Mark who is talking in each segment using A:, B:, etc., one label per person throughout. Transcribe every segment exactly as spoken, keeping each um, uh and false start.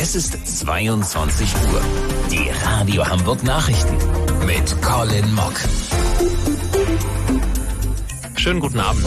A: Es ist zweiundzwanzig Uhr. Die Radio Hamburg Nachrichten mit Colin Mock.
B: Schönen guten Abend.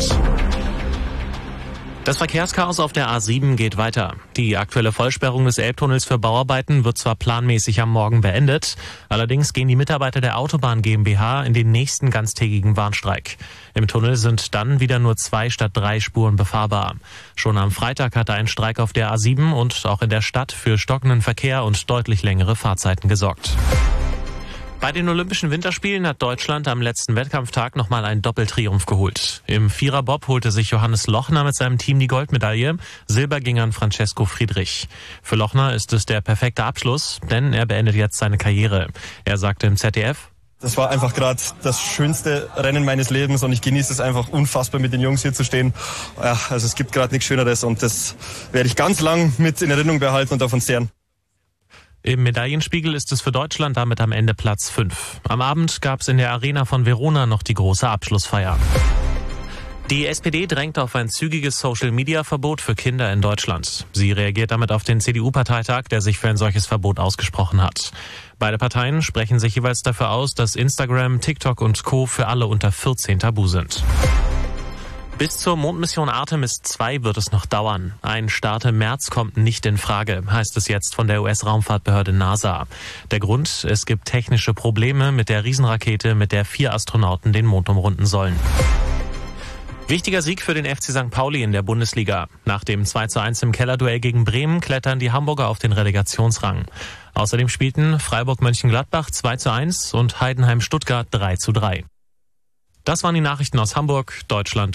B: Das Verkehrschaos auf der A sieben geht weiter. Die aktuelle Vollsperrung des Elbtunnels für Bauarbeiten wird zwar planmäßig am Morgen beendet, allerdings gehen die Mitarbeiter der Autobahn GmbH in den nächsten ganztägigen Warnstreik. Im Tunnel sind dann wieder nur zwei statt drei Spuren befahrbar. Schon am Freitag hatte ein Streik auf der A sieben und auch in der Stadt für stockenden Verkehr und deutlich längere Fahrzeiten gesorgt. Bei den Olympischen Winterspielen hat Deutschland am letzten Wettkampftag nochmal einen Doppeltriumph geholt. Im Viererbob holte sich Johannes Lochner mit seinem Team die Goldmedaille. Silber ging an Francesco Friedrich. Für Lochner ist es der perfekte Abschluss, denn er beendet jetzt seine Karriere. Er sagte im Z D F:
C: Das war einfach gerade das schönste Rennen meines Lebens und ich genieße es einfach unfassbar, mit den Jungs hier zu stehen. Ja, also es gibt gerade nichts Schöneres und das werde ich ganz lang mit in Erinnerung behalten und davon zehren.
B: Im Medaillenspiegel ist es für Deutschland damit am Ende Platz fünf. Am Abend gab es in der Arena von Verona noch die große Abschlussfeier. Die S P D drängt auf ein zügiges Social-Media-Verbot für Kinder in Deutschland. Sie reagiert damit auf den C D U-Parteitag, der sich für ein solches Verbot ausgesprochen hat. Beide Parteien sprechen sich jeweils dafür aus, dass Instagram, TikTok und Co. für alle unter vierzehn tabu sind. Bis zur Mondmission Artemis zwei wird es noch dauern. Ein Start im März kommt nicht in Frage, heißt es jetzt von der U S-Raumfahrtbehörde NASA. Der Grund: Es gibt technische Probleme mit der Riesenrakete, mit der vier Astronauten den Mond umrunden sollen. Wichtiger Sieg für den F C Sankt Pauli in der Bundesliga. Nach dem zwei zu eins im Kellerduell gegen Bremen klettern die Hamburger auf den Relegationsrang. Außerdem spielten Freiburg-Mönchengladbach zwei zu eins und Heidenheim-Stuttgart drei zu drei. Das waren die Nachrichten aus Hamburg, Deutschland